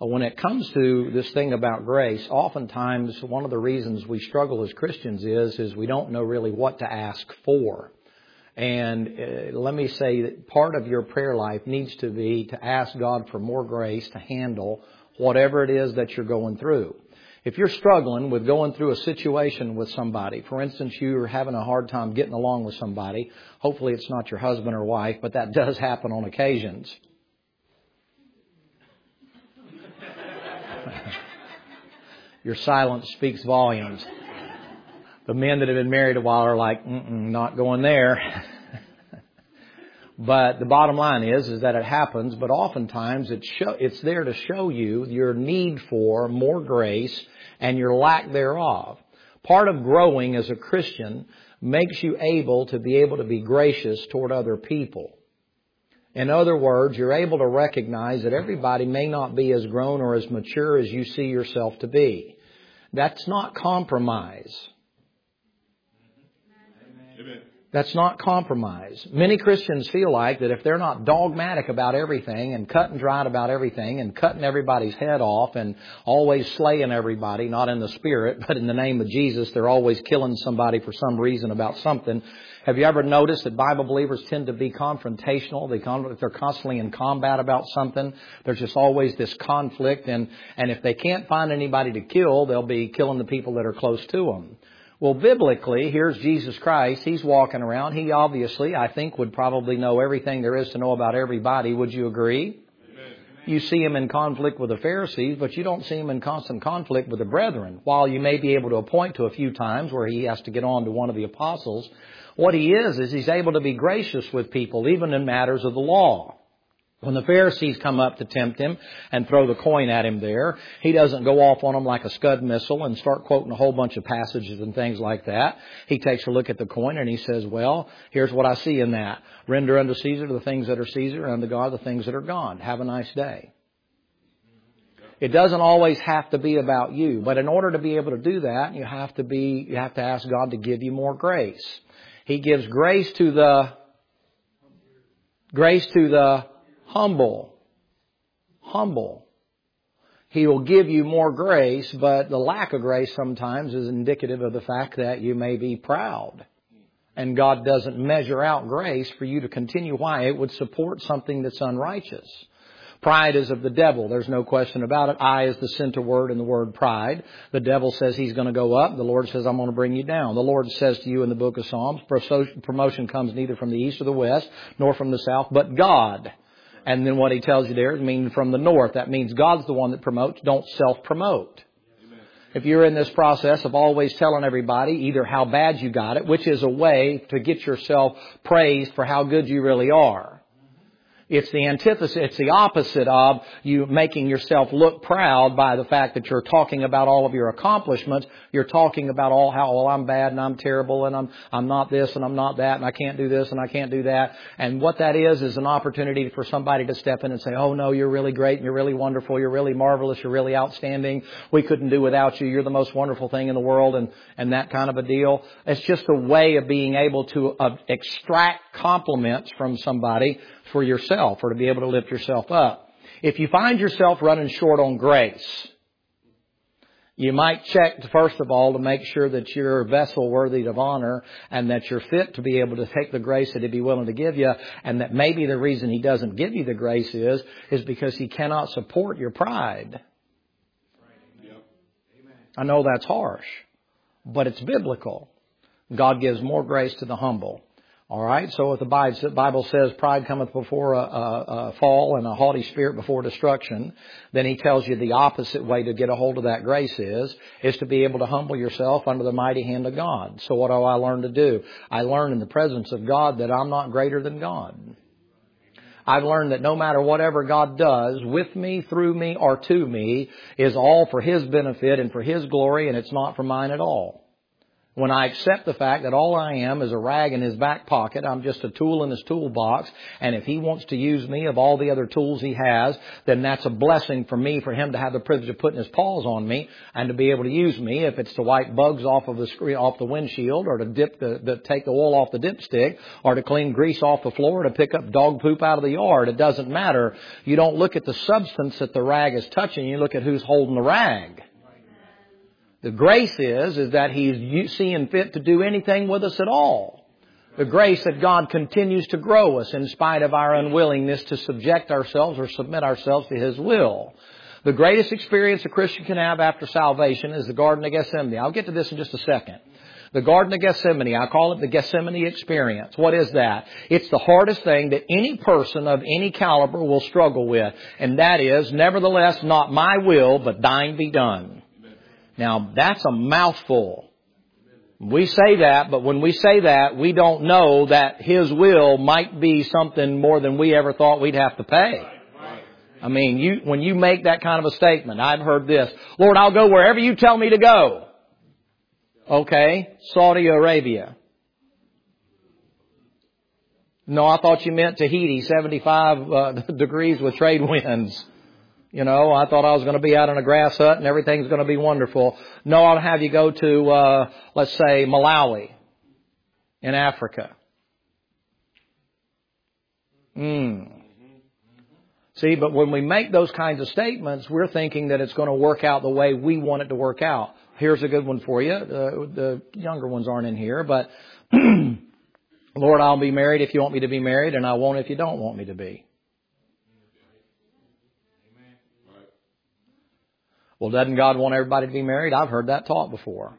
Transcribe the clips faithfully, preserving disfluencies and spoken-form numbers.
when it comes to this thing about grace, oftentimes one of the reasons we struggle as Christians is, is we don't know really what to ask for. And uh, let me say that part of your prayer life needs to be to ask God for more grace to handle whatever it is that you're going through. If you're struggling with going through a situation with somebody, for instance, you're having a hard time getting along with somebody, hopefully it's not your husband or wife, but that does happen on occasions. Your silence speaks volumes. The men that have been married a while are like, mm-mm, not going there. But the bottom line is, is that it happens, but oftentimes it's, show, it's there to show you your need for more grace and your lack thereof. Part of growing as a Christian makes you able to be able to be gracious toward other people. In other words, you're able to recognize that everybody may not be as grown or as mature as you see yourself to be. That's not compromise. Amen. That's not compromise. Many Christians feel like that if they're not dogmatic about everything and cut and dried about everything and cutting everybody's head off and always slaying everybody, not in the spirit, but in the name of Jesus, they're always killing somebody for some reason about something. Have you ever noticed that Bible believers tend to be confrontational? They con- they're constantly in combat about something. There's just always this conflict. And, and if they can't find anybody to kill, they'll be killing the people that are close to them. Well, biblically, here's Jesus Christ. He's walking around. He obviously, I think, would probably know everything there is to know about everybody. Would you agree? Amen. You see him in conflict with the Pharisees, but you don't see him in constant conflict with the brethren. While you may be able to point to a few times where he has to get on to one of the apostles, what he is, is he's able to be gracious with people, even in matters of the law. When the Pharisees come up to tempt him and throw the coin at him there, he doesn't go off on them like a Scud missile and start quoting a whole bunch of passages and things like that. He takes a look at the coin and he says, well, here's what I see in that. Render unto Caesar the things that are Caesar, and unto God the things that are God. Have a nice day. It doesn't always have to be about you, but in order to be able to do that, you have to be, you have to ask God to give you more grace. He gives grace to the, grace to the humble. Humble. He will give you more grace, but the lack of grace sometimes is indicative of the fact that you may be proud. And God doesn't measure out grace for you to continue. Why? It would support something that's unrighteous. Pride is of the devil. There's no question about it. I is the center word in the word pride. The devil says he's going to go up. The Lord says, I'm going to bring you down. The Lord says to you in the book of Psalms, promotion comes neither from the east or the west, nor from the south, but God. And then what he tells you there is mean from the north. That means God's the one that promotes. Don't self-promote. Amen. If you're in this process of always telling everybody either how bad you got it, which is a way to get yourself praised for how good you really are. It's the antithesis, it's the opposite of you making yourself look proud by the fact that you're talking about all of your accomplishments. You're talking about all how, well, I'm bad and I'm terrible and I'm, I'm not this and I'm not that and I can't do this and I can't do that. And what that is, is an opportunity for somebody to step in and say, oh no, you're really great and you're really wonderful. You're really marvelous. You're really outstanding. We couldn't do without you. You're the most wonderful thing in the world, and, and that kind of a deal. It's just a way of being able to uh, extract compliments from somebody for yourself, or to be able to lift yourself up. If you find yourself running short on grace, you might check, first of all, to make sure that you're a vessel worthy of honor and that you're fit to be able to take the grace that He'd be willing to give you, and that maybe the reason He doesn't give you the grace is, is because He cannot support your pride. Yep. I know that's harsh, but it's biblical. God gives more grace to the humble. All right, so if the Bible says pride cometh before a, a, a fall and a haughty spirit before destruction, then He tells you the opposite way to get a hold of that grace is, is to be able to humble yourself under the mighty hand of God. So what do I learn to do? I learn in the presence of God that I'm not greater than God. I've learned that no matter whatever God does with me, through me, or to me is all for His benefit and for His glory, and it's not for mine at all. When I accept the fact that all I am is a rag in His back pocket, I'm just a tool in His toolbox, and if He wants to use me of all the other tools He has, then that's a blessing for me, for Him to have the privilege of putting His paws on me and to be able to use me. If it's to wipe bugs off of the screen, off the windshield, or to dip the, the take the oil off the dipstick, or to clean grease off the floor, or to pick up dog poop out of the yard, it doesn't matter. You don't look at the substance that the rag is touching. You look at who's holding the rag. The grace is, is that He's seeing fit to do anything with us at all. The grace that God continues to grow us in spite of our unwillingness to subject ourselves or submit ourselves to His will. The greatest experience a Christian can have after salvation is the Garden of Gethsemane. I'll get to this in just a second. The Garden of Gethsemane, I call it the Gethsemane experience. What is that? It's the hardest thing that any person of any caliber will struggle with. And that is, nevertheless, not my will, but thine be done. Now, that's a mouthful. We say that, but when we say that, we don't know that His will might be something more than we ever thought we'd have to pay. I mean, you, when you make that kind of a statement, I've heard this, Lord, I'll go wherever you tell me to go. Okay, Saudi Arabia. No, I thought you meant Tahiti, seventy-five uh, degrees with trade winds. You know, I thought I was going to be out in a grass hut and everything's going to be wonderful. No, I'll have you go to, uh, let's say, Malawi in Africa. Hmm. See, but when we make those kinds of statements, we're thinking that it's going to work out the way we want it to work out. Here's a good one for you. Uh, the younger ones aren't in here, but Lord, I'll be married if you want me to be married, and I won't if you don't want me to be. Well, doesn't God want everybody to be married? I've heard that taught before.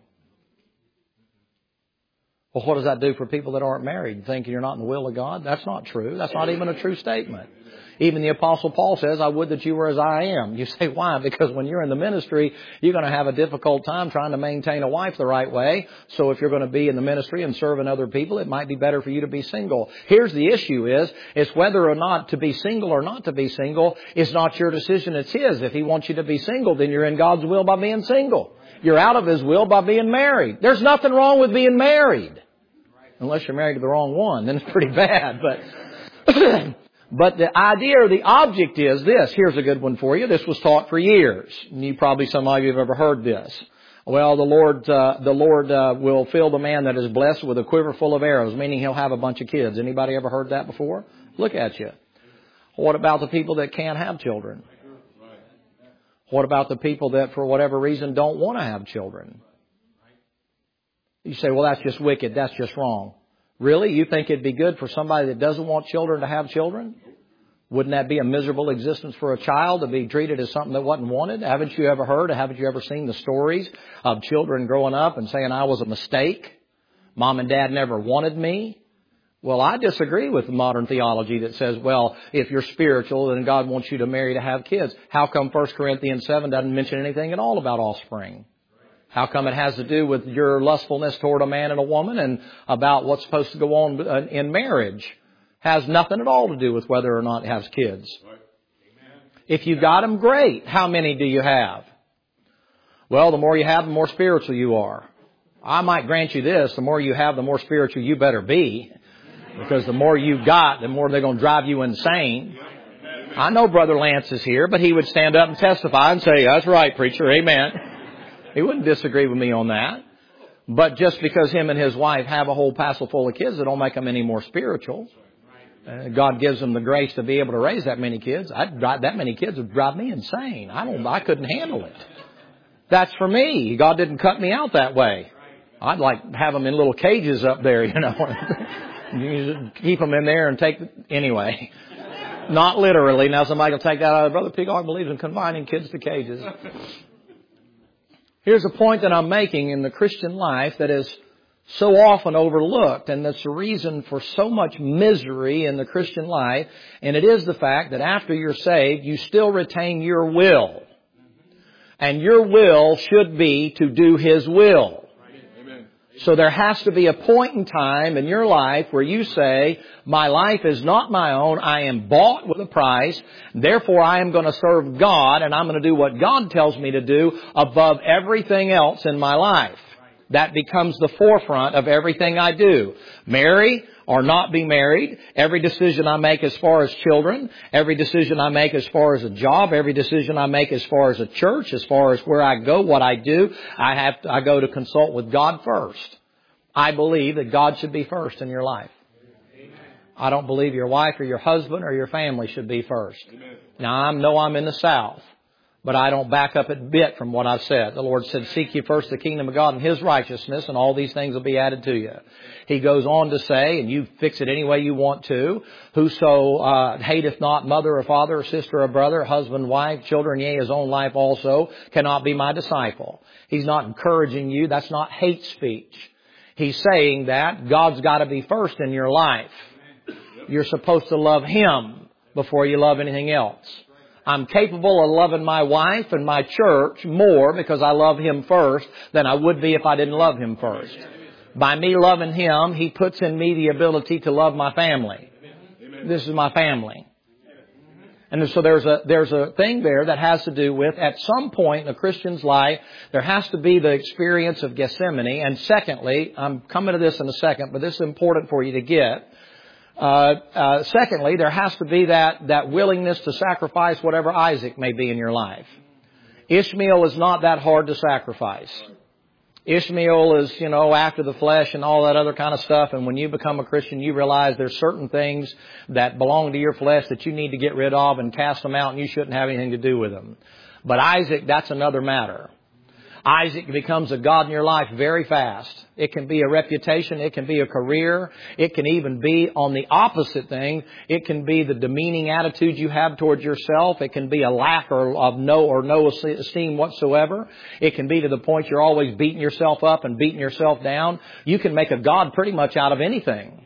Well, what does that do for people that aren't married? Thinking you're not in the will of God? That's not true. That's not even a true statement. Even the Apostle Paul says, I would that you were as I am. You say, why? Because when you're in the ministry, you're going to have a difficult time trying to maintain a wife the right way. So if you're going to be in the ministry and serving other people, it might be better for you to be single. Here's the issue is, is whether or not to be single or not to be single is not your decision, it's His. If He wants you to be single, then you're in God's will by being single. You're out of His will by being married. There's nothing wrong with being married. Unless you're married to the wrong one, then it's pretty bad. But But the idea or the object is this. Here's a good one for you. This was taught for years. And you probably, some of you have ever heard this. Well, the Lord, uh, the Lord, uh, will fill the man that is blessed with a quiver full of arrows, meaning He'll have a bunch of kids. Anybody ever heard that before? Look at you. What about the people that can't have children? What about the people that for whatever reason don't want to have children? You say, well, that's just wicked. That's just wrong. Really? You think it'd be good for somebody that doesn't want children to have children? Wouldn't that be a miserable existence for a child to be treated as something that wasn't wanted? Haven't you ever heard or haven't you ever seen the stories of children growing up and saying, I was a mistake? Mom and Dad never wanted me? Well, I disagree with modern theology that says, well, if you're spiritual, then God wants you to marry to have kids. How come First Corinthians seven doesn't mention anything at all about offspring? How come it has to do with your lustfulness toward a man and a woman and about what's supposed to go on in marriage? Has nothing at all to do with whether or not it has kids. If you got them, great. How many do you have? Well, the more you have, the more spiritual you are. I might grant you this. The more you have, the more spiritual you better be. Because the more you've got, the more they're going to drive you insane. I know Brother Lance is here, but he would stand up and testify and say, that's right, preacher. Amen. He wouldn't disagree with me on that. But just because him and his wife have a whole passel full of kids, it don't make them any more spiritual. Uh, God gives them the grace to be able to raise that many kids. I'd drive, that many kids would drive me insane. I don't. I couldn't handle it. That's for me. God didn't cut me out that way. I'd like have them in little cages up there, you know. You just keep them in there and take... Anyway, not literally. Now somebody will take that out. Brother Peacock believes in confining kids to cages. Here's a point that I'm making in the Christian life that is so often overlooked, and that's the reason for so much misery in the Christian life, and it is the fact that after you're saved, you still retain your will. And your will should be to do His will. So there has to be a point in time in your life where you say, my life is not my own. I am bought with a price. Therefore, I am going to serve God, and I'm going to do what God tells me to do above everything else in my life. That becomes the forefront of everything I do. Marry or not be married. Every decision I make as far as children. Every decision I make as far as a job. Every decision I make as far as a church. As far as where I go, what I do. I have to, I go to consult with God first. I believe that God should be first in your life. I don't believe your wife or your husband or your family should be first. Now, I know I'm in the South, but I don't back up a bit from what I've said. The Lord said, seek ye first the kingdom of God and His righteousness, and all these things will be added to you. He goes on to say, and you fix it any way you want to, whoso uh, hateth not mother or father or sister or brother, husband, wife, children, yea, his own life also, cannot be my disciple. He's not encouraging you. That's not hate speech. He's saying that God's got to be first in your life. You're supposed to love Him before you love anything else. I'm capable of loving my wife and my church more because I love Him first than I would be if I didn't love Him first. By me loving Him, He puts in me the ability to love my family. This is my family. And so there's a, there's a thing there that has to do with, at some point in a Christian's life, there has to be the experience of Gethsemane. And secondly, I'm coming to this in a second, but this is important for you to get. Uh, uh, secondly, there has to be that, that willingness to sacrifice whatever Isaac may be in your life. Ishmael is not that hard to sacrifice. Ishmael is, you know, after the flesh and all that other kind of stuff. And when you become a Christian, you realize there's certain things that belong to your flesh that you need to get rid of and cast them out, and you shouldn't have anything to do with them. But Isaac, that's another matter. Isaac becomes a God in your life very fast. It can be a reputation. It can be a career. It can even be on the opposite thing. It can be the demeaning attitude you have towards yourself. It can be a lack of no or no esteem whatsoever. It can be to the point you're always beating yourself up and beating yourself down. You can make a God pretty much out of anything.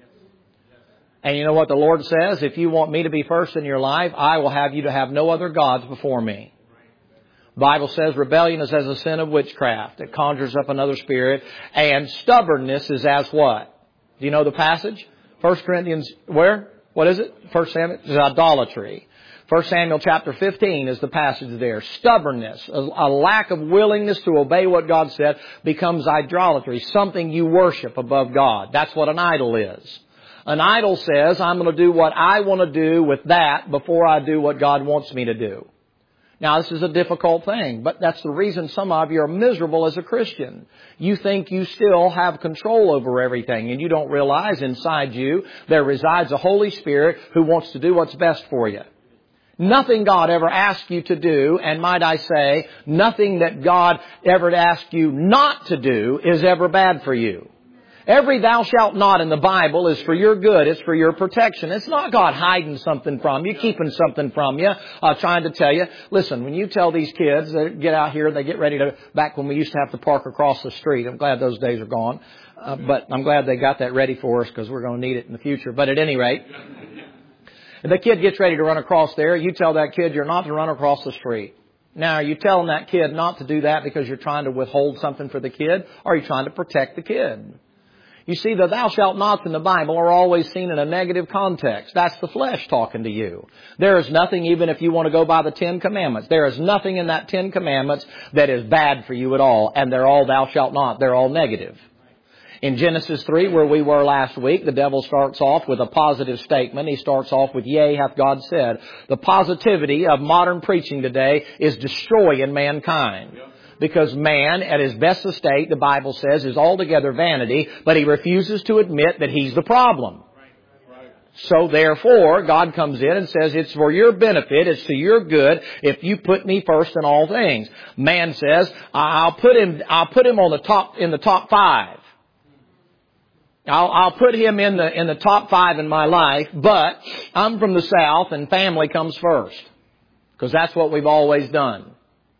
And you know what the Lord says? If you want me to be first in your life, I will have you to have no other gods before me. The Bible says rebellion is as a sin of witchcraft. It conjures up another spirit. And stubbornness is as what? Do you know the passage? First Corinthians, where? What is it? First Samuel? It's idolatry. First Samuel chapter fifteen is the passage there. Stubbornness, a, a lack of willingness to obey what God said, becomes idolatry. Something you worship above God. That's what an idol is. An idol says, I'm going to do what I want to do with that before I do what God wants me to do. Now, this is a difficult thing, but that's the reason some of you are miserable as a Christian. You think you still have control over everything, and you don't realize inside you there resides a Holy Spirit who wants to do what's best for you. Nothing God ever asked you to do, and might I say, nothing that God ever asked you not to do is ever bad for you. Every thou shalt not in the Bible is for your good. It's for your protection. It's not God hiding something from you, keeping something from you, uh, trying to tell you. Listen, when you tell these kids, they get out here, they get ready to, back when we used to have to park across the street. I'm glad those days are gone. Uh, but I'm glad they got that ready for us because we're going to need it in the future. But at any rate, if the kid gets ready to run across there, you tell that kid you're not to run across the street. Now, are you telling that kid not to do that because you're trying to withhold something for the kid, or are you trying to protect the kid? You see, the thou shalt nots in the Bible are always seen in a negative context. That's the flesh talking to you. There is nothing, even if you want to go by the Ten Commandments, there is nothing in that Ten Commandments that is bad for you at all. And they're all thou shalt not. They're all negative. In Genesis three, where we were last week, the devil starts off with a positive statement. He starts off with, yea, hath God said. The positivity of modern preaching today is destroying mankind. Yep. Because man, at his best estate, the Bible says, is altogether vanity, but he refuses to admit that he's the problem. Right. Right. So therefore, God comes in and says, it's for your benefit, it's to your good, if you put me first in all things. Man says, I'll put him, I'll put him on the top, in the top five. I'll, I'll put him in the, in the top five in my life, but I'm from the South and family comes first. Because that's what we've always done.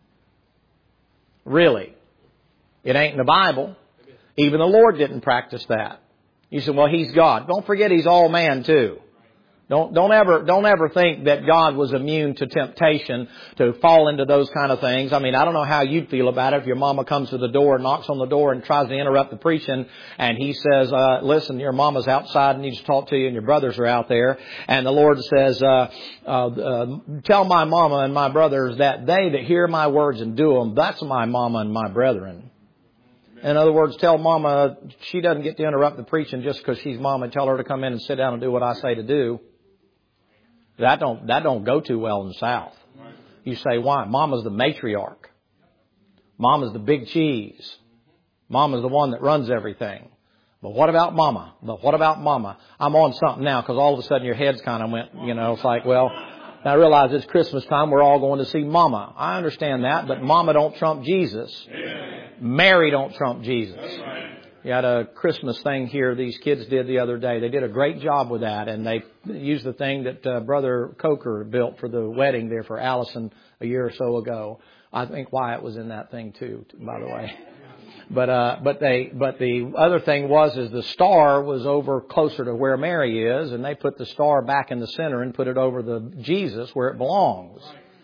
Really. It ain't in the Bible. Even the Lord didn't practice that. You say, well, He's God. Don't forget He's all man too. Don't, don't ever, don't ever think that God was immune to temptation to fall into those kind of things. I mean, I don't know how you'd feel about it if your mama comes to the door, knocks on the door and tries to interrupt the preaching, and he says, uh, listen, your mama's outside and needs to talk to you and your brothers are out there. And the Lord says, uh, uh, uh, tell my mama and my brothers that they that hear my words and do them, that's my mama and my brethren. In other words, tell Mama she doesn't get to interrupt the preaching just because she's Mama, and tell her to come in and sit down and do what I say to do. That don't that don't go too well in the South. You say, why? Mama's the matriarch. Mama's the big cheese. Mama's the one that runs everything. But what about Mama? But what about Mama? I'm on something now because all of a sudden your heads kind of went, you know, it's like, well, I realize it's Christmas time. We're all going to see Mama. I understand that, but Mama don't trump Jesus. Mary don't trump Jesus. You had a Christmas thing here these kids did the other day. They did a great job with that, and they used the thing that uh, Brother Coker built for the wedding there for Allison a year or so ago. I think Wyatt was in that thing too, by the way. But uh, but they but the other thing was is the star was over closer to where Mary is, and they put the star back in the center and put it over the Jesus where it belongs.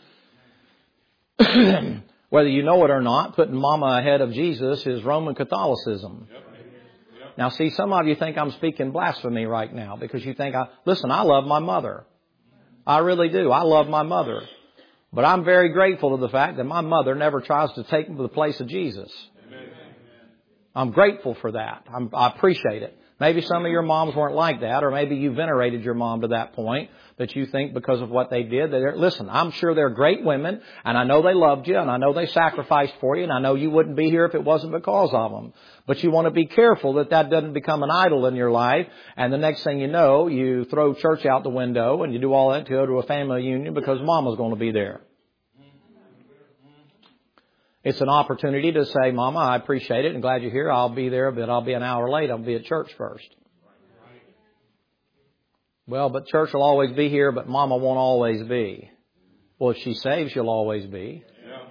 Whether you know it or not, putting Mama ahead of Jesus is Roman Catholicism. Yep. Yep. Now, see, some of you think I'm speaking blasphemy right now because you think, I listen, I love my mother. I really do. I love my mother. But I'm very grateful to the fact that my mother never tries to take the place of Jesus. Amen. I'm grateful for that. I'm, I appreciate it. Maybe some of your moms weren't like that, or maybe you venerated your mom to that point that you think because of what they did. They're, listen, I'm sure they're great women, and I know they loved you, and I know they sacrificed for you, and I know you wouldn't be here if it wasn't because of them. But you want to be careful that that doesn't become an idol in your life, and the next thing you know, you throw church out the window, and you do all that to go to a family union because Mama's going to be there. It's an opportunity to say, Mama, I appreciate it and glad you're here. I'll be there, but I'll be an hour late. I'll be at church first. Well, but church will always be here, but Mama won't always be. Well, if she saves, she'll always be.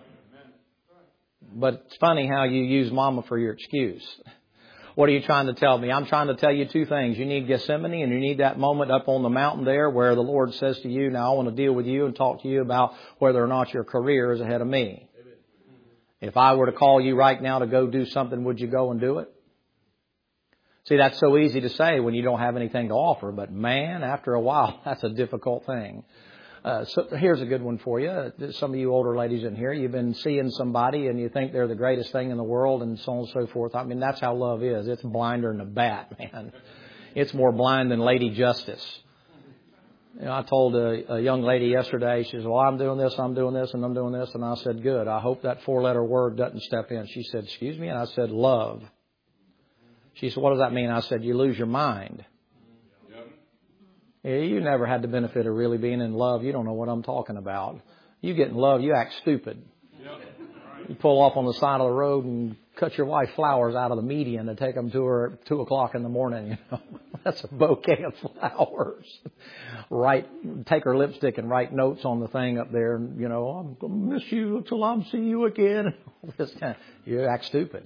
But it's funny how you use Mama for your excuse. What are you trying to tell me? I'm trying to tell you two things. You need Gethsemane, and you need that moment up on the mountain there where the Lord says to you, now I want to deal with you and talk to you about whether or not your career is ahead of me. If I were to call you right now to go do something, would you go and do it? See, that's so easy to say when you don't have anything to offer. But man, after a while, that's a difficult thing. Uh, so here's a good one for you. Some of you older ladies in here, you've been seeing somebody and you think they're the greatest thing in the world and so on and so forth. I mean, that's how love is. It's blinder than a bat, man. It's more blind than Lady Justice. You know, I told a, a young lady yesterday, she said, well, I'm doing this, I'm doing this, and I'm doing this. And I said, good. I hope that four-letter word doesn't step in. She said, excuse me? And I said, love. She said, what does that mean? I said, you lose your mind. Yep. Yeah, you never had the benefit of really being in love. You don't know what I'm talking about. You get in love, you act stupid. Yep. You pull off on the side of the road and cut your wife flowers out of the median to take them to her at two o'clock in the morning. You know, that's a bouquet of flowers. Write, take her lipstick and write notes on the thing up there. And, you know, I'm going to miss you till I see you again. This kind of, you act stupid.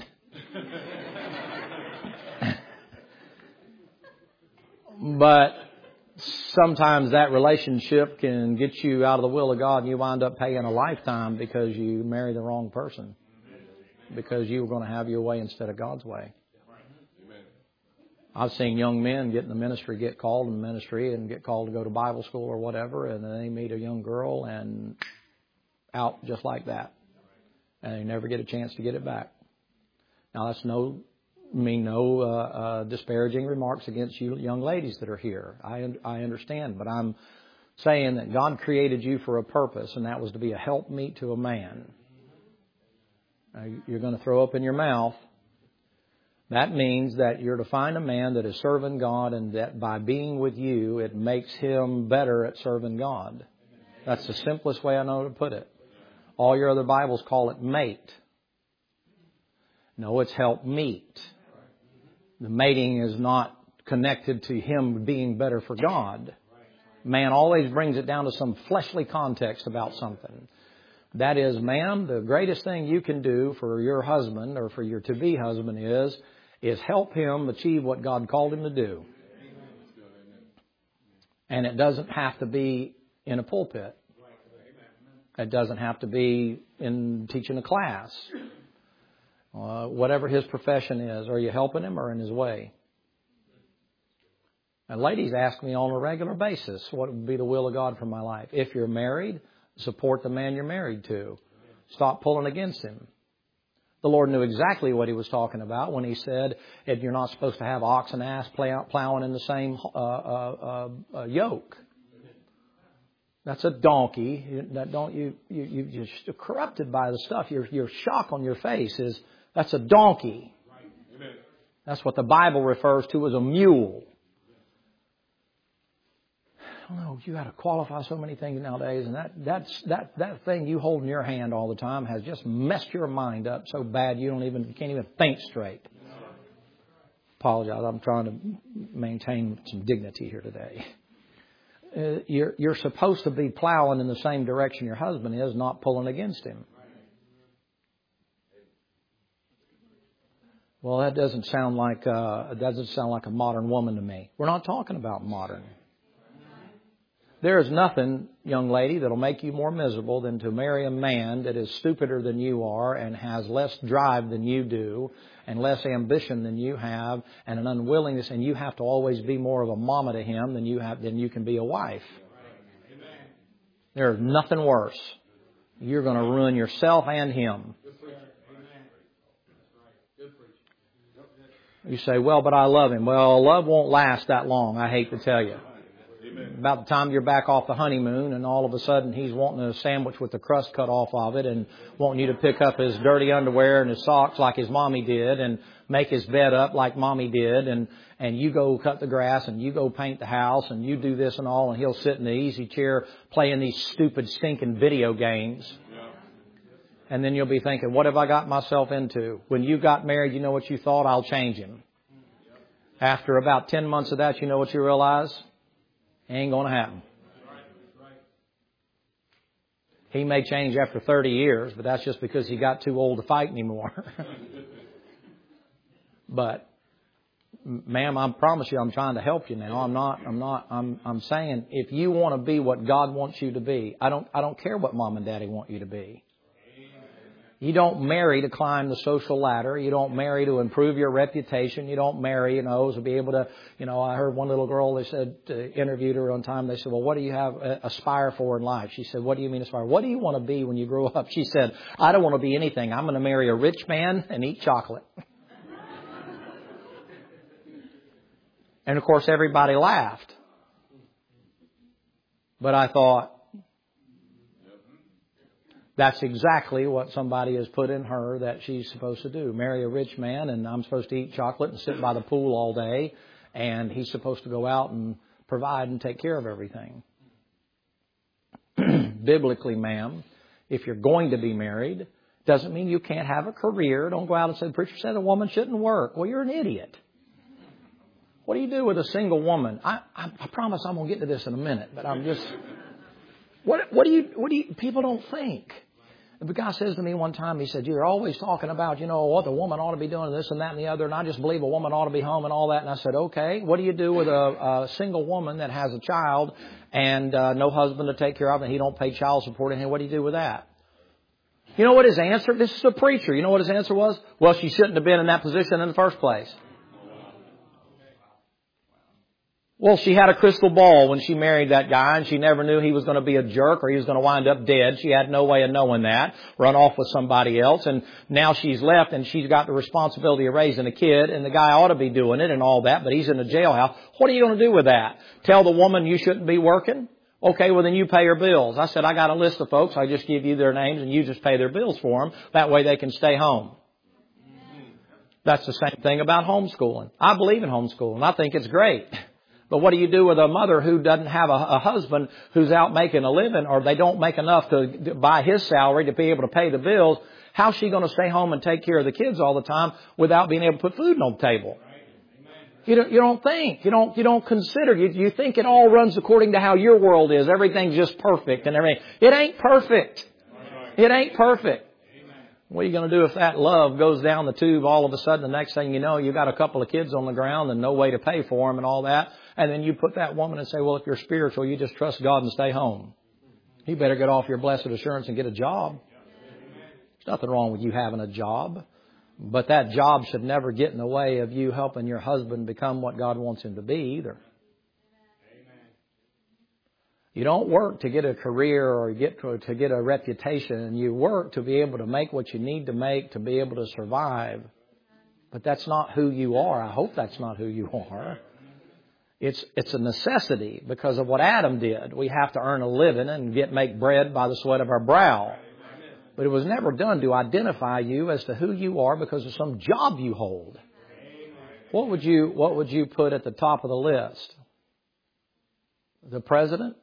But sometimes that relationship can get you out of the will of God, and you wind up paying a lifetime because you marry the wrong person. Because you were going to have your way instead of God's way. I've seen young men get in the ministry, get called in the ministry, and get called to go to Bible school or whatever, and then they meet a young girl and out just like that. And they never get a chance to get it back. Now, that's no, I mean, no uh, uh, disparaging remarks against you young ladies that are here. I, I understand, but I'm saying that God created you for a purpose, and that was to be a helpmeet to a man. Now, you're going to throw up in your mouth. That means that you're to find a man that is serving God, and that by being with you, it makes him better at serving God. That's the simplest way I know to put it. All your other Bibles call it mate. No, it's help meet. The mating is not connected to him being better for God. Man always brings it down to some fleshly context about something. That is, ma'am, the greatest thing you can do for your husband or for your to-be husband is, is help him achieve what God called him to do. And it doesn't have to be in a pulpit. It doesn't have to be in teaching a class. Uh, whatever his profession is, are you helping him or in his way? And ladies ask me on a regular basis, what would be the will of God for my life? If you're married, support the man you're married to. Stop pulling against him. The Lord knew exactly what He was talking about when He said that you're not supposed to have ox and ass plowing in the same uh, uh, uh, yoke. That's a donkey. That don't you you you you're corrupted by the stuff. Your your shock on your face is that's a donkey. That's what the Bible refers to as a mule. I don't know. You got to qualify so many things nowadays, and that that's that that thing you hold in your hand all the time has just messed your mind up so bad you don't even you can't even think straight. Apologize. I'm trying to maintain some dignity here today. Uh, you're, you're supposed to be plowing in the same direction your husband is, not pulling against him. Well, that doesn't sound like uh, it doesn't sound like a modern woman to me. We're not talking about modern. There is nothing, young lady, that'll make you more miserable than to marry a man that is stupider than you are and has less drive than you do and less ambition than you have and an unwillingness, and you have to always be more of a mama to him than you have than you can be a wife. There's nothing worse. You're going to ruin yourself and him. You say, well, but I love him. Well, love won't last that long, I hate to tell you. About the time you're back off the honeymoon and all of a sudden he's wanting a sandwich with the crust cut off of it and wanting you to pick up his dirty underwear and his socks like his mommy did and make his bed up like mommy did and, and you go cut the grass and you go paint the house and you do this and all and he'll sit in the easy chair playing these stupid stinking video games. And then you'll be thinking, what have I got myself into? When you got married, you know what you thought? I'll change him. After about ten months of that, you know what you realize? Ain't going to happen. He may change after thirty years, but that's just because he got too old to fight anymore. But, ma'am, I promise you, I'm trying to help you now. I'm not, I'm not, I'm, I'm saying if you want to be what God wants you to be, I don't, I don't care what mom and daddy want you to be. You don't marry to climb the social ladder. You don't marry to improve your reputation. You don't marry, you know, to be able to, you know, I heard one little girl, they said, uh, interviewed her one time. They said, well, what do you have uh, aspire for in life? She said, what do you mean aspire? What do you want to be when you grow up? She said, I don't want to be anything. I'm going to marry a rich man and eat chocolate. And of course, everybody laughed. But I thought, that's exactly what somebody has put in her that she's supposed to do. Marry a rich man and I'm supposed to eat chocolate and sit by the pool all day. And he's supposed to go out and provide and take care of everything. Biblically, ma'am, if you're going to be married, doesn't mean you can't have a career. Don't go out and say, the preacher said a woman shouldn't work. Well, you're an idiot. What do you do with a single woman? I, I, I promise I'm going to get to this in a minute, but I'm just... What, what do you, what do you, people don't think. The guy says to me one time, he said, you're always talking about, you know, what the woman ought to be doing, this and that and the other, and I just believe a woman ought to be home and all that. And I said, okay, what do you do with a, a single woman that has a child and uh, no husband to take care of and he don't pay child support and what do you do with that? You know what his answer? This is a preacher. You know what his answer was? Well, she shouldn't have been in that position in the first place. Well, she had a crystal ball when she married that guy and she never knew he was going to be a jerk or he was going to wind up dead. She had no way of knowing that. Run off with somebody else. And now she's left and she's got the responsibility of raising a kid and the guy ought to be doing it and all that, but he's in a jailhouse. What are you going to do with that? Tell the woman you shouldn't be working? Okay, well then you pay her bills. I said, I got a list of folks. I just give you their names and you just pay their bills for them. That way they can stay home. That's the same thing about homeschooling. I believe in homeschooling. I think it's great. But what do you do with a mother who doesn't have a, a husband who's out making a living or they don't make enough to buy his salary to be able to pay the bills? How's she going to stay home and take care of the kids all the time without being able to put food on the table? You don't, you don't think. You don't, you don't consider. You, you think it all runs according to how your world is. Everything's just perfect and everything. It ain't perfect. It ain't perfect. What are you going to do if that love goes down the tube all of a sudden? The next thing you know, you got a couple of kids on the ground and no way to pay for them and all that. And then you put that woman and say, well, if you're spiritual, you just trust God and stay home. You better get off your blessed assurance and get a job. There's nothing wrong with you having a job. But that job should never get in the way of you helping your husband become what God wants him to be either. You don't work to get a career or get to, to get a reputation. You work to be able to make what you need to make to be able to survive. But that's not who you are. I hope that's not who you are. It's it's a necessity because of what Adam did. We have to earn a living and get make bread by the sweat of our brow. But it was never done to identify you as to who you are because of some job you hold. What would you what would you put at the top of the list? The president?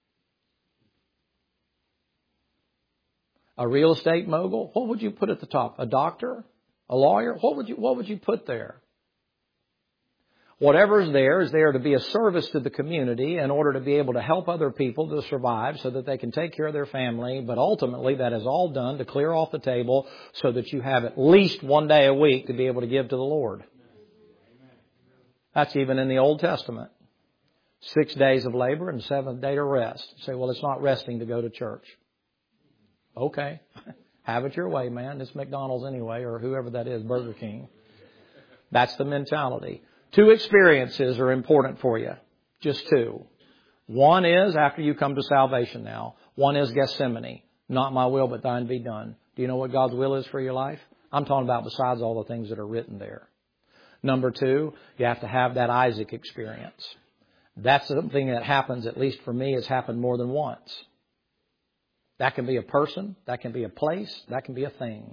A real estate mogul? What would you put at the top? A doctor? A lawyer? What would you what would you put there? Whatever's there is there to be a service to the community in order to be able to help other people to survive so that they can take care of their family. But ultimately, that is all done to clear off the table so that you have at least one day a week to be able to give to the Lord. That's even in the Old Testament. Six days of labor and seventh day to rest. You say, well, it's not resting to go to church. Okay. Have it your way, man. It's McDonald's anyway, or whoever that is, Burger King. That's the mentality. Two experiences are important for you. Just two. One is after you come to salvation now. One is Gethsemane. Not my will, but thine be done. Do you know what God's will is for your life? I'm talking about besides all the things that are written there. Number two, you have to have that Isaac experience. That's something that happens, at least for me, has happened more than once. That can be a person, that can be a place, that can be a thing.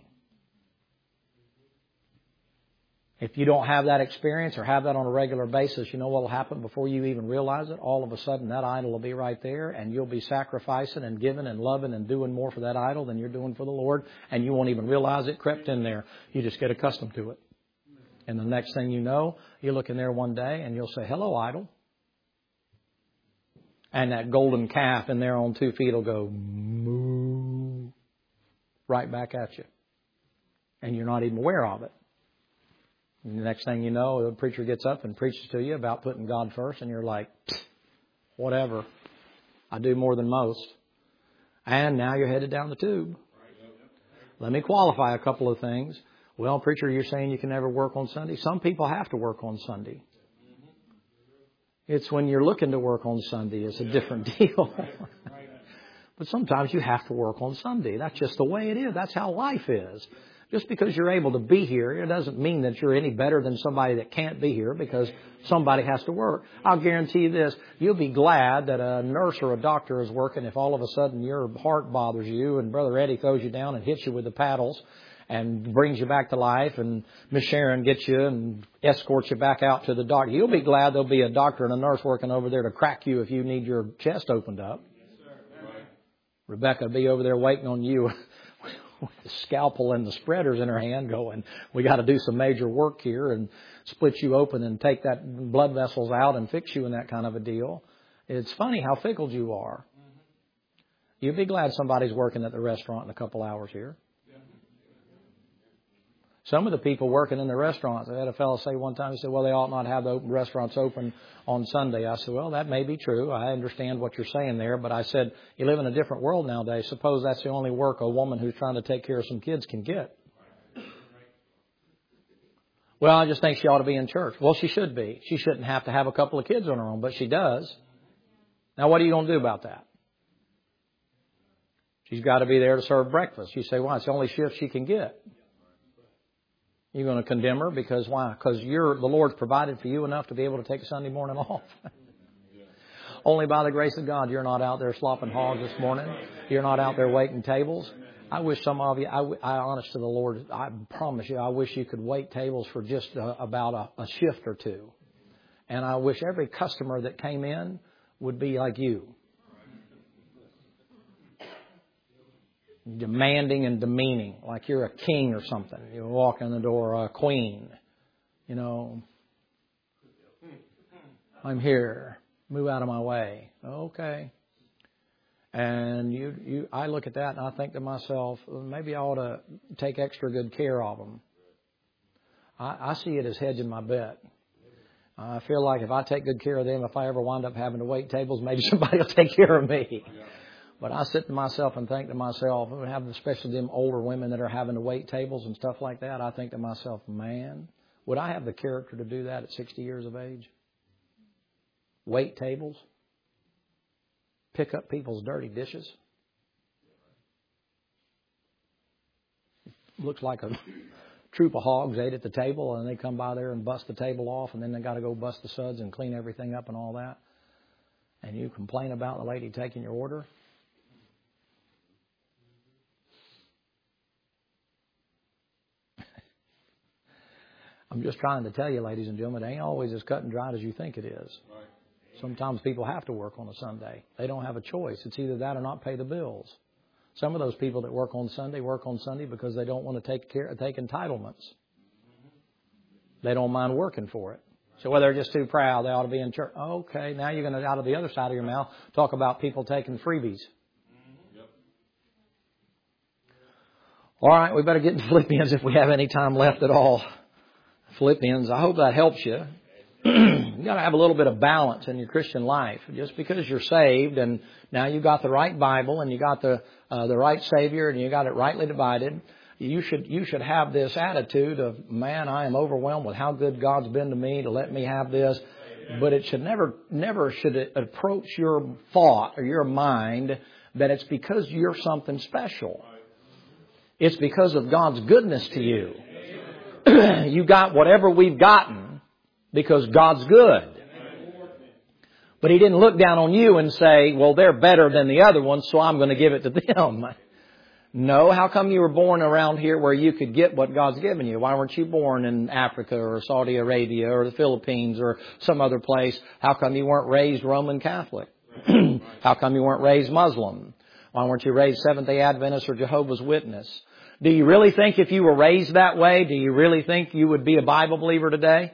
If you don't have that experience or have that on a regular basis, you know what will happen before you even realize it? All of a sudden that idol will be right there and you'll be sacrificing and giving and loving and doing more for that idol than you're doing for the Lord, and you won't even realize it crept in there. You just get accustomed to it. And the next thing you know, you look in there one day and you'll say, hello, idol. And that golden calf in there on two feet will go moo right back at you. And you're not even aware of it. And the next thing you know, the preacher gets up and preaches to you about putting God first, and you're like, whatever. I do more than most. And now you're headed down the tube. Let me qualify a couple of things. Well, preacher, you're saying you can never work on Sunday? Some people have to work on Sunday. It's when you're looking to work on Sunday, it's a different deal. But sometimes you have to work on Sunday. That's just the way it is. That's how life is. Just because you're able to be here, it doesn't mean that you're any better than somebody that can't be here because somebody has to work. I'll guarantee you this. You'll be glad that a nurse or a doctor is working if all of a sudden your heart bothers you and Brother Eddie throws you down and hits you with the paddles and brings you back to life, and Miss Sharon gets you and escorts you back out to the doctor. You'll be glad there'll be a doctor and a nurse working over there to crack you if you need your chest opened up. Rebecca will be over there waiting on you with the scalpel and the spreaders in her hand going, we got to do some major work here and split you open and take that blood vessels out and fix you and that kind of a deal. It's funny how fickle you are. You'll be glad somebody's working at the restaurant in a couple hours here. Some of the people working in the restaurants, I had a fellow say one time, he said, well, they ought not have the open restaurants open on Sunday. I said, well, that may be true. I understand what you're saying there. But I said, you live in a different world nowadays. Suppose that's the only work a woman who's trying to take care of some kids can get. Well, I just think she ought to be in church. Well, she should be. She shouldn't have to have a couple of kids on her own, but she does. Now, what are you going to do about that? She's got to be there to serve breakfast. You say, well, it's the only shift she can get. You're going to condemn her because why? Because you're the Lord's provided for you enough to be able to take a Sunday morning off. Only by the grace of God, you're not out there slopping hogs this morning. You're not out there waiting tables. I wish some of you, I, I honest to the Lord, I promise you, I wish you could wait tables for just uh, about a, a shift or two. And I wish every customer that came in would be like you. Demanding and demeaning, like you're a king or something. You walk in the door, a queen. You know, I'm here. Move out of my way. Okay. And you, you, I look at that and I think to myself, well, maybe I ought to take extra good care of them. I, I see it as hedging my bet. I feel like if I take good care of them, if I ever wind up having to wait tables, maybe somebody will take care of me. But I sit to myself and think to myself, especially them older women that are having to wait tables and stuff like that, I think to myself, man, would I have the character to do that at sixty years of age? Wait tables? pick up people's dirty dishes. Looks like a troop of hogs ate at the table, and they come by there and bust the table off, and then they got to go bust the suds and clean everything up and all that. And you complain about the lady taking your order. I'm just trying to tell you, ladies and gentlemen, it ain't always as cut and dried as you think it is. Sometimes people have to work on a Sunday. They don't have a choice. It's either that or not pay the bills. Some of those people that work on Sunday work on Sunday because they don't want to take care, take entitlements. They don't mind working for it. So whether they're just too proud, they ought to be in church. Okay, now you're going to, out of the other side of your mouth, talk about people taking freebies. All right, we better get into Philippians if we have any time left at all. Philippians, I hope that helps you. You've got to have a little bit of balance in your Christian life. Just because you're saved and now you've got the right Bible and you got the uh, the right Savior and you got it rightly divided, you should you should have this attitude of, man, I am overwhelmed with how good God's been to me to let me have this. But it should never never should it approach your thought or your mind that it's because you're something special. It's because of God's goodness to you. You got whatever we've gotten because God's good. But He didn't look down on you and say, well, they're better than the other ones, so I'm going to give it to them. No, how come you were born around here where you could get what God's given you? Why weren't you born in Africa or Saudi Arabia or the Philippines or some other place? How come you weren't raised Roman Catholic? How come you weren't raised Muslim? Why weren't you raised Seventh-day Adventist or Jehovah's Witness? Do you really think if you were raised that way, do you really think you would be a Bible believer today?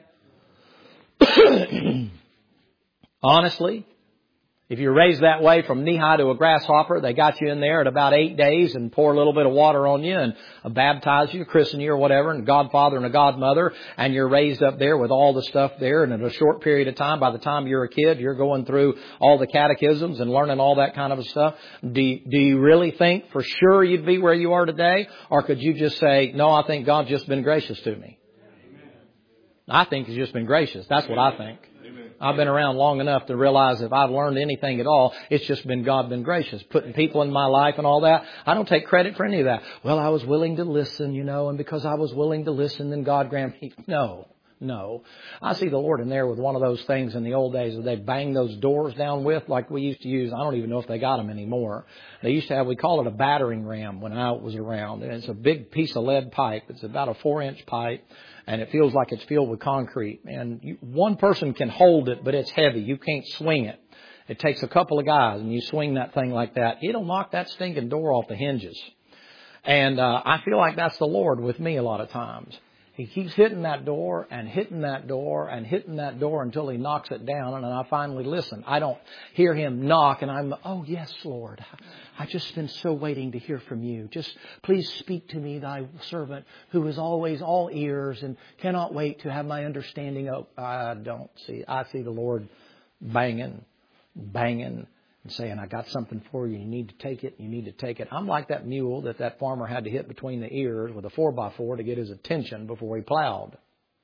Honestly, if you're raised that way from knee-high to a grasshopper, they got you in there at about eight days and pour a little bit of water on you and baptize you, christen you or whatever, and a godfather and a godmother, and you're raised up there with all the stuff there, and in a short period of time, by the time you're a kid, you're going through all the catechisms and learning all that kind of stuff. Do you, do you really think for sure you'd be where you are today? Or could you just say, no, I think God's just been gracious to me? I think He's just been gracious. That's what I think. I've been around long enough to realize if I've learned anything at all, it's just been God been gracious, putting people in my life and all that. I don't take credit for any of that. Well, I was willing to listen, you know, and because I was willing to listen, then God granted me. No, no. I see the Lord in there with one of those things in the old days that they bang those doors down with like we used to use. I don't even know if they got them anymore. They used to have, we call it a battering ram when I was around. And it's a big piece of lead pipe. It's about a four inch pipe. And it feels like it's filled with concrete. And you, one person can hold it, but it's heavy. You can't swing it. It takes a couple of guys, and you swing that thing like that. It'll knock that stinking door off the hinges. And uh, I feel like that's the Lord with me a lot of times. He keeps hitting that door and hitting that door and hitting that door until He knocks it down. And I finally listen. I don't hear Him knock and I'm, oh, yes, Lord. I just been so waiting to hear from You. Just please speak to me, Thy servant, who is always all ears and cannot wait to have my understanding. Oh, I don't see. I see the Lord banging, banging. And saying, I got something for you. You need to take it. You need to take it. I'm like that mule that that farmer had to hit between the ears with a four by four to get his attention before he plowed.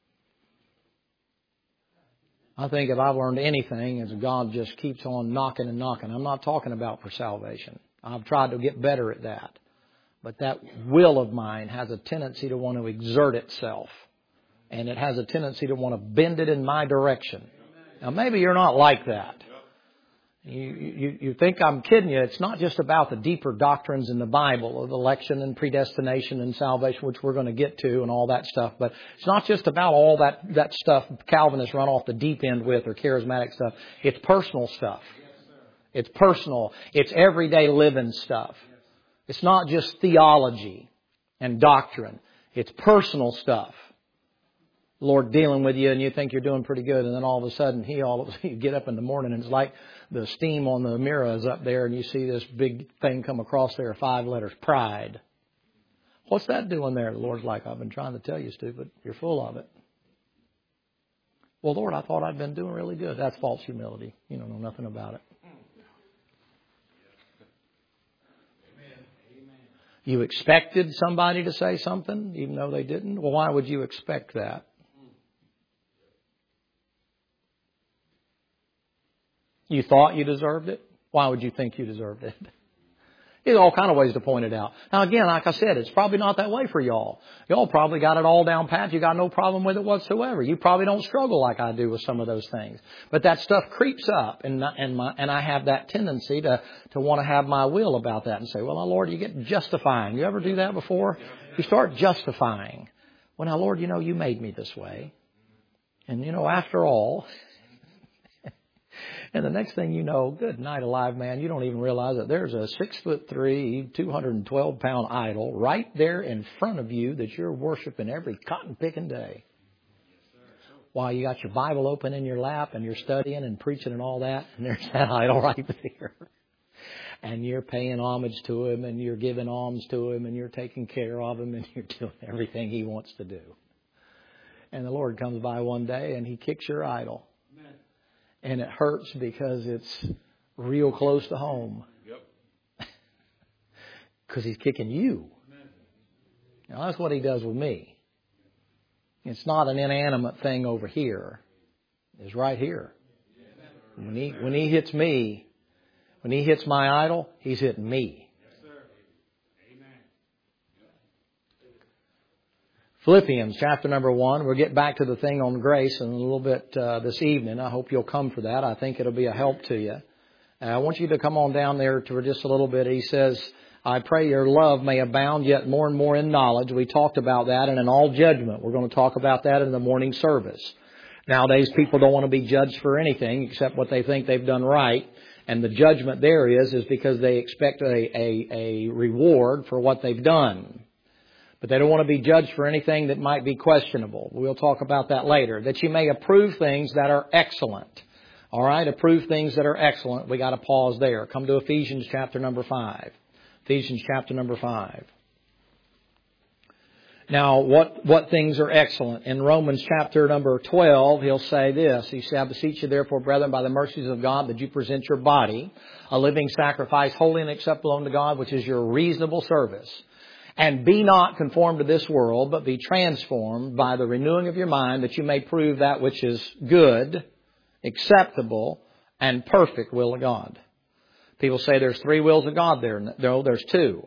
I think if I've learned anything is God just keeps on knocking and knocking. I'm not talking about for salvation. I've tried to get better at that. But that will of mine has a tendency to want to exert itself. And it has a tendency to want to bend it in my direction. Now maybe you're not like that. You, you, you think I'm kidding you. It's not just about the deeper doctrines in the Bible of election and predestination and salvation, which we're going to get to and all that stuff. But it's not just about all that, that stuff Calvinists run off the deep end with or charismatic stuff. It's personal stuff. It's personal. It's everyday living stuff. It's not just theology and doctrine. It's personal stuff. Lord dealing with you and you think you're doing pretty good, and then all of a sudden he all of a sudden you get up in the morning and it's like the steam on the mirror is up there and you see this big thing come across there, five letters, pride. What's that doing there? The Lord's like, I've been trying to tell you, stupid. You're full of it. Well, Lord, I thought I'd been doing really good. That's false humility. You don't know nothing about it. You expected somebody to say something even though they didn't? Well, why would you expect that? You thought you deserved it? Why would you think you deserved it? There's all kind of ways to point it out. Now again, like I said, it's probably not that way for y'all. Y'all probably got it all down pat. You got no problem with it whatsoever. You probably don't struggle like I do with some of those things. But that stuff creeps up, and and my and I have that tendency to to want to have my will about that and say, well, now, Lord, you get justifying. You ever do that before? You start justifying. Well, now, Lord, you know, you made me this way, and you know, after all. And the next thing you know, good night alive, man, you don't even realize that there's a six foot three, two hundred twelve pound idol right there in front of you that you're worshiping every cotton picking day. While you got your Bible open in your lap and you're studying and preaching and all that, and there's that idol right there. And you're paying homage to him and you're giving alms to him and you're taking care of him and you're doing everything he wants to do. And the Lord comes by one day and he kicks your idol. And it hurts because it's real close to home. Yep. Because he's kicking you. Now, that's what he does with me. It's not an inanimate thing over here. It's right here. When he, when he hits me, when he hits my idol, he's hitting me. Philippians chapter number one. We'll get back to the thing on grace in a little bit uh, this evening. I hope you'll come for that. I think it'll be a help to you. Uh, I want you to come on down there to just a little bit. He says, I pray your love may abound yet more and more in knowledge. We talked about that, and in all judgment. We're going to talk about that in the morning service. Nowadays, people don't want to be judged for anything except what they think they've done right. And the judgment there is, is because they expect a, a, a reward for what they've done. But they don't want to be judged for anything that might be questionable. We'll talk about that later. That you may approve things that are excellent. All right, approve things that are excellent. We got to pause there. Come to Ephesians chapter number five. Ephesians chapter number five. Now, what, what things are excellent? In Romans chapter number twelve, he'll say this. He said, I beseech you therefore, brethren, by the mercies of God, that you present your body a living sacrifice, holy and acceptable unto God, which is your reasonable service. And be not conformed to this world, but be transformed by the renewing of your mind, that you may prove that which is good, acceptable, and perfect will of God. People say there's three wills of God there. No, there's two.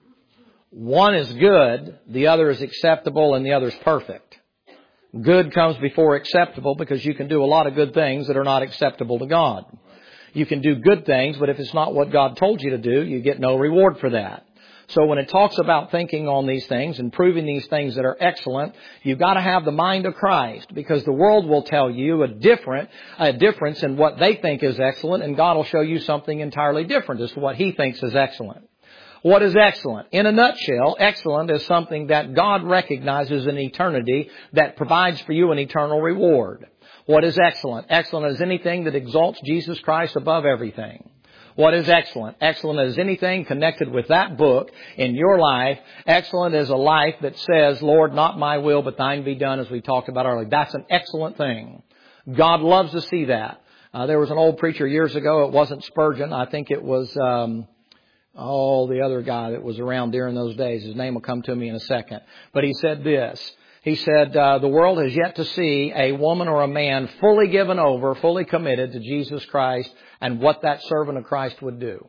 One is good, the other is acceptable, and the other is perfect. Good comes before acceptable because you can do a lot of good things that are not acceptable to God. You can do good things, but if it's not what God told you to do, you get no reward for that. So when it talks about thinking on these things and proving these things that are excellent, you've got to have the mind of Christ, because the world will tell you a different, a difference in what they think is excellent, and God will show you something entirely different as to what He thinks is excellent. What is excellent? In a nutshell, excellent is something that God recognizes in eternity that provides for you an eternal reward. What is excellent? Excellent is anything that exalts Jesus Christ above everything. What is excellent? Excellent is anything connected with that book in your life. Excellent is a life that says, Lord, not my will, but thine be done, as we talked about earlier. That's an excellent thing. God loves to see that. Uh, there was an old preacher years ago. It wasn't Spurgeon. I think it was, um, oh, the other guy that was around during those days. His name will come to me in a second. But he said this. He said, uh, the world has yet to see a woman or a man fully given over, fully committed to Jesus Christ and what that servant of Christ would do.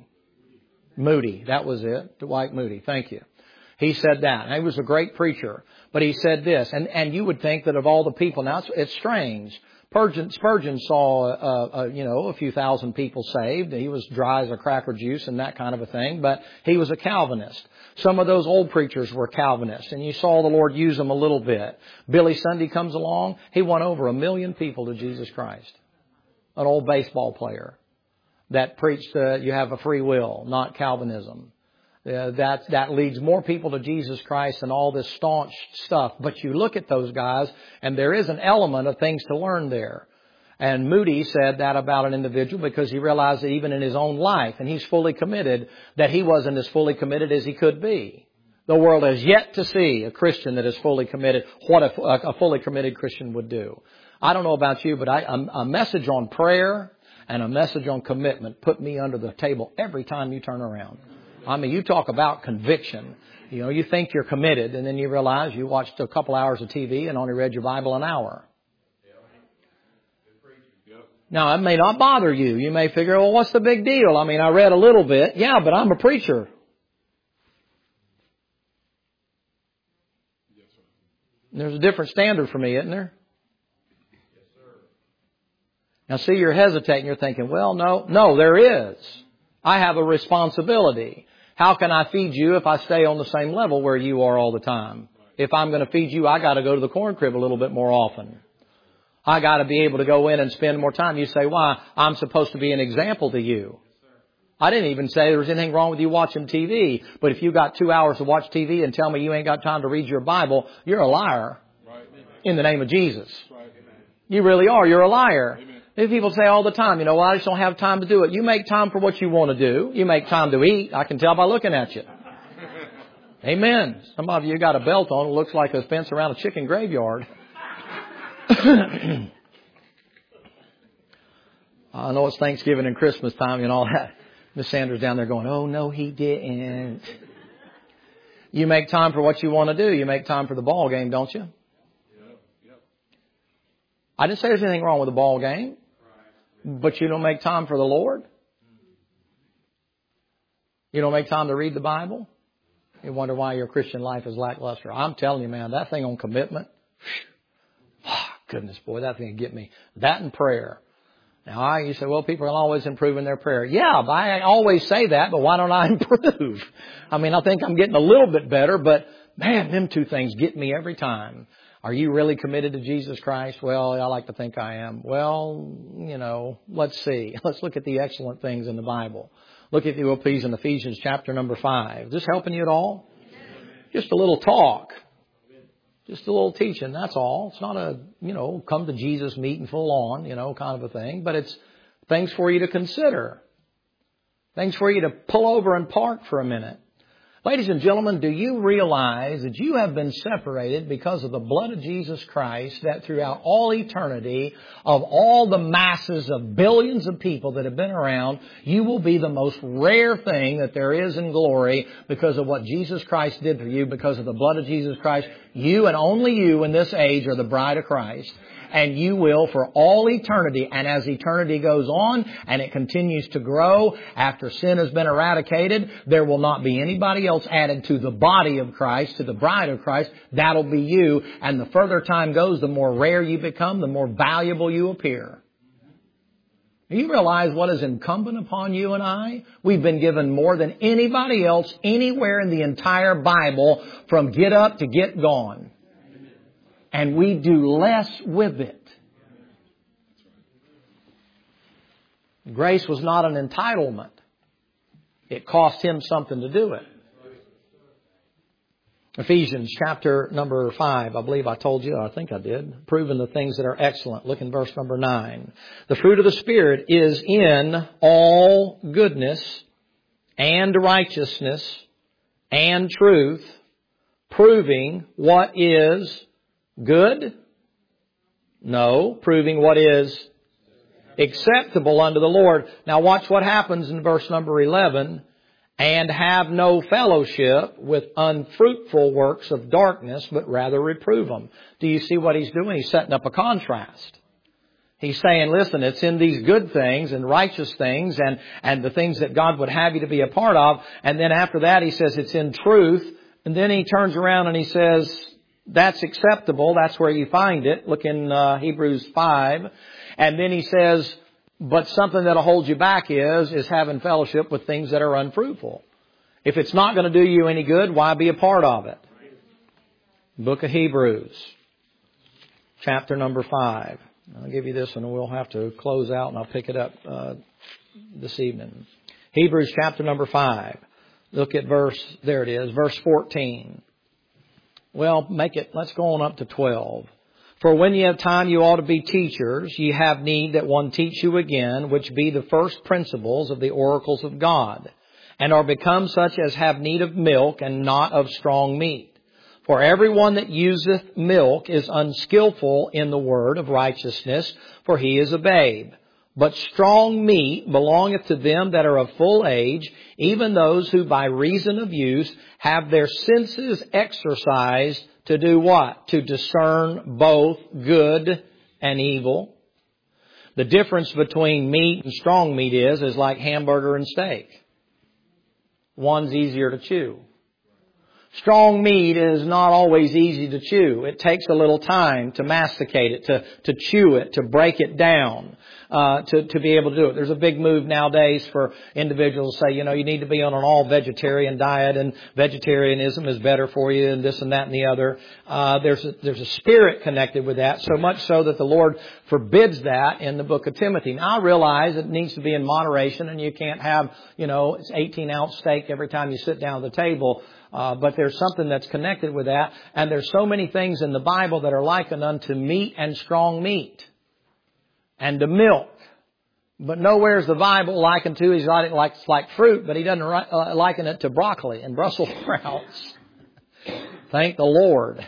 Moody, that was it. Dwight Moody, thank you. He said that. And he was a great preacher. But he said this, and, and you would think that of all the people, now it's, it's strange. Spurgeon, Spurgeon saw, uh, uh, you know, a few thousand people saved. He was dry as a cracker juice and that kind of a thing, but he was a Calvinist. Some of those old preachers were Calvinists, and you saw the Lord use them a little bit. Billy Sunday comes along. He won over a million people to Jesus Christ. An old baseball player that preached uh, you have a free will, not Calvinism. Uh, that that leads more people to Jesus Christ than all this staunch stuff. But you look at those guys, and there is an element of things to learn there. And Moody said that about an individual because he realized that even in his own life, and he's fully committed, that he wasn't as fully committed as he could be. The world has yet to see a Christian that is fully committed, what a, a fully committed Christian would do. I don't know about you, but I, a, a message on prayer and a message on commitment put me under the table every time you turn around. I mean, you talk about conviction. You know, you think you're committed, and then you realize you watched a couple hours of T V and only read your Bible an hour. Now, it may not bother you. You may figure, well, what's the big deal? I mean, I read a little bit. Yeah, but I'm a preacher. There's a different standard for me, isn't there? Yes, sir. Now, see, you're hesitating. You're thinking, well, no. No, there is. I have a responsibility. How can I feed you if I stay on the same level where you are all the time? If I'm going to feed you, I got to go to the corn crib a little bit more often. I got to be able to go in and spend more time. You say, why? I'm supposed to be an example to you. I didn't even say there was anything wrong with you watching T V. But if you got two hours to watch T V and tell me you ain't got time to read your Bible, you're a liar. Right. In the name of Jesus. Right. You really are. You're a liar. Amen. People say all the time, you know, well, I just don't have time to do it. You make time for what you want to do. You make time to eat. I can tell by looking at you. Amen. Some of you got a belt on. It looks like a fence around a chicken graveyard. I know it's Thanksgiving and Christmas time and all that. Miss Sanders down there going, oh, no, he didn't. You make time for what you want to do. You make time for the ball game, don't you? Yep. Yep. I didn't say there's anything wrong with the ball game. But you don't make time for the Lord? You don't make time to read the Bible? You wonder why your Christian life is lackluster. I'm telling you, man, that thing on commitment, oh, goodness, boy, that thing will get me. That and prayer. Now, I, you say, well, people are always improving their prayer. Yeah, but I always say that, but why don't I improve? I mean, I think I'm getting a little bit better, but man, them two things get me every time. Are you really committed to Jesus Christ? Well, I like to think I am. Well, you know, let's see. Let's look at the excellent things in the Bible. Look at the please in Ephesians chapter number five. Is this helping you at all? Just a little talk. Just a little teaching, that's all. It's not a, you know, come to Jesus meeting full on, you know, kind of a thing. But it's things for you to consider. Things for you to pull over and park for a minute. Ladies and gentlemen, do you realize that you have been separated because of the blood of Jesus Christ, that throughout all eternity, of all the masses of billions of people that have been around, you will be the most rare thing that there is in glory because of what Jesus Christ did for you, because of the blood of Jesus Christ. You and only you in this age are the bride of Christ. And you will for all eternity. And as eternity goes on and it continues to grow, after sin has been eradicated, there will not be anybody else added to the body of Christ, to the bride of Christ. That'll be you. And the further time goes, the more rare you become, the more valuable you appear. You realize what is incumbent upon you and I? We've been given more than anybody else anywhere in the entire Bible, from get up to get gone. And we do less with it. Grace was not an entitlement. It cost Him something to do it. Ephesians chapter number five, I believe I told you, I think I did, proving the things that are excellent. Look in verse number nine. The fruit of the Spirit is in all goodness and righteousness and truth, proving what is good? No. Proving what is acceptable unto the Lord. Now watch what happens in verse number eleven. And have no fellowship with unfruitful works of darkness, but rather reprove them. Do you see what he's doing? He's setting up a contrast. He's saying, listen, it's in these good things and righteous things and, and the things that God would have you to be a part of. And then after that, he says it's in truth. And then he turns around and he says, that's acceptable. That's where you find it. Look in uh, Hebrews five. And then he says, but something that'll hold you back is, is having fellowship with things that are unfruitful. If it's not going to do you any good, why be a part of it? Book of Hebrews, chapter number five. I'll give you this and we'll have to close out and I'll pick it up uh, this evening. Hebrews chapter number five. Look at verse, there it is, verse fourteen. Well, make it, let's go on up to twelve. For when ye have time, you ought to be teachers. Ye have need that one teach you again, which be the first principles of the oracles of God, and are become such as have need of milk and not of strong meat. For everyone that useth milk is unskillful in the word of righteousness, for he is a babe. But strong meat belongeth to them that are of full age, even those who by reason of use have their senses exercised to do what? To discern both good and evil. The difference between meat and strong meat is, is like hamburger and steak. One's easier to chew. Strong meat is not always easy to chew. It takes a little time to masticate it, to, to chew it, to break it down, uh, to, to be able to do it. There's a big move nowadays for individuals to say, you know, you need to be on an all vegetarian diet and vegetarianism is better for you and this and that and the other. Uh, there's a, there's a spirit connected with that, so much so that the Lord forbids that in the book of Timothy. Now I realize it needs to be in moderation and you can't have, you know, it's eighteen ounce steak every time you sit down at the table. Uh, but there's something that's connected with that. And there's so many things in the Bible that are likened unto meat and strong meat. And to milk. But nowhere is the Bible likened to, he's like, like, like fruit, but he doesn't uh, liken it to broccoli and Brussels sprouts. Thank the Lord.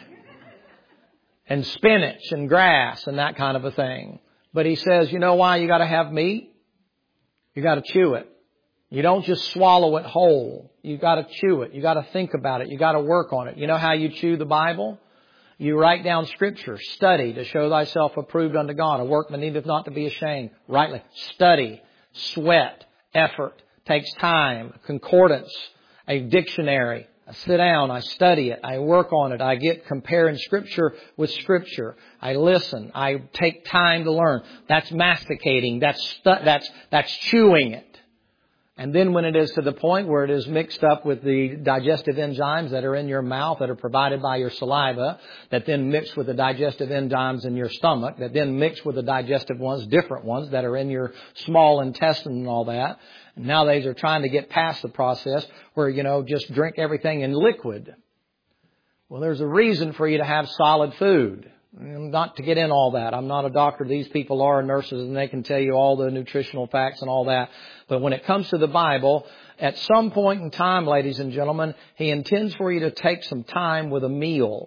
And spinach and grass and that kind of a thing. But he says, you know why you got to have meat? You got to chew it. You don't just swallow it whole. You got to chew it. You got to think about it. You got to work on it. You know how you chew the Bible? You write down Scripture. Study to show thyself approved unto God. A workman needeth not to be ashamed. Rightly. Study. Sweat. Effort. Takes time. Concordance. A dictionary. I sit down. I study it. I work on it. I get comparing Scripture with Scripture. I listen. I take time to learn. That's masticating. That's stu- that's that's chewing it. And then when it is to the point where it is mixed up with the digestive enzymes that are in your mouth, that are provided by your saliva, that then mix with the digestive enzymes in your stomach, that then mix with the digestive ones, different ones that are in your small intestine and all that. And nowadays they're trying to get past the process where, you know, just drink everything in liquid. Well, there's a reason for you to have solid food. Not to get in all that. I'm not a doctor. These people are nurses and they can tell you all the nutritional facts and all that. But when it comes to the Bible, at some point in time, ladies and gentlemen, He intends for you to take some time with a meal.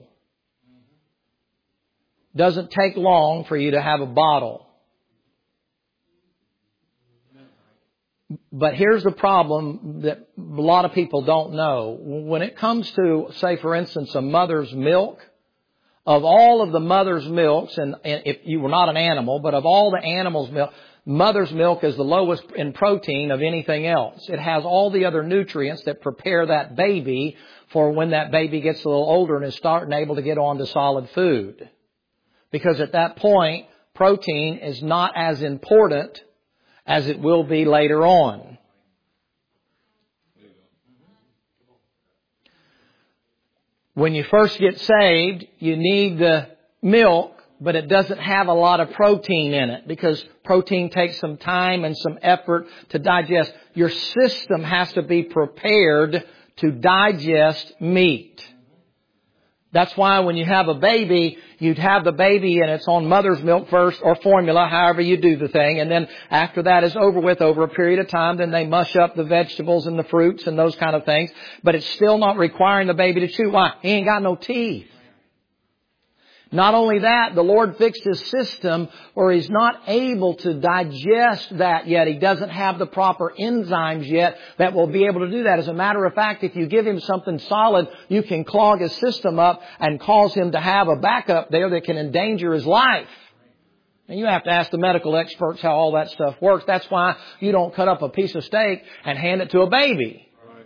Doesn't take long for you to have a bottle. But here's the problem that a lot of people don't know. When it comes to, say, for instance, a mother's milk, of all of the mother's milks, and, and if you were not an animal, but of all the animals' milk, mother's milk is the lowest in protein of anything else. It has all the other nutrients that prepare that baby for when that baby gets a little older and is starting able to get on to solid food. Because at that point, protein is not as important as it will be later on. When you first get saved, you need the milk, but it doesn't have a lot of protein in it because protein takes some time and some effort to digest. Your system has to be prepared to digest meat. That's why when you have a baby, you'd have the baby and it's on mother's milk first or formula, however you do the thing. And then after that is over with, over a period of time, then they mush up the vegetables and the fruits and those kind of things. But it's still not requiring the baby to chew. Why? He ain't got no teeth. Not only that, the Lord fixed His system where He's not able to digest that yet. He doesn't have the proper enzymes yet that will be able to do that. As a matter of fact, if you give Him something solid, you can clog His system up and cause Him to have a backup there that can endanger His life. And you have to ask the medical experts how all that stuff works. That's why you don't cut up a piece of steak and hand it to a baby.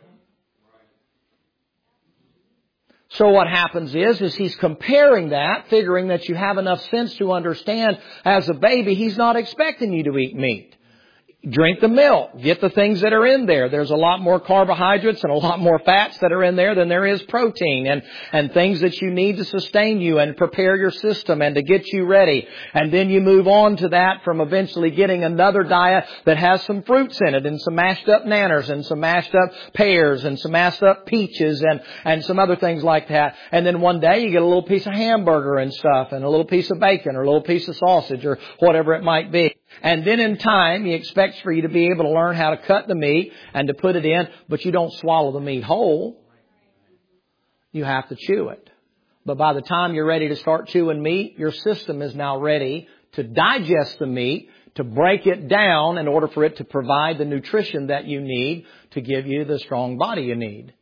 So what happens is, is he's comparing that, figuring that you have enough sense to understand as a baby, he's not expecting you to eat meat. Drink the milk. Get the things that are in there. There's a lot more carbohydrates and a lot more fats that are in there than there is protein and, and things that you need to sustain you and prepare your system and to get you ready. And then you move on to that from eventually getting another diet that has some fruits in it and some mashed up nanners and some mashed up pears and some mashed up peaches and, and some other things like that. And then one day you get a little piece of hamburger and stuff and a little piece of bacon or a little piece of sausage or whatever it might be. And then in time, He expects for you to be able to learn how to cut the meat and to put it in, but you don't swallow the meat whole. You have to chew it. But by the time you're ready to start chewing meat, your system is now ready to digest the meat, to break it down in order for it to provide the nutrition that you need to give you the strong body you need.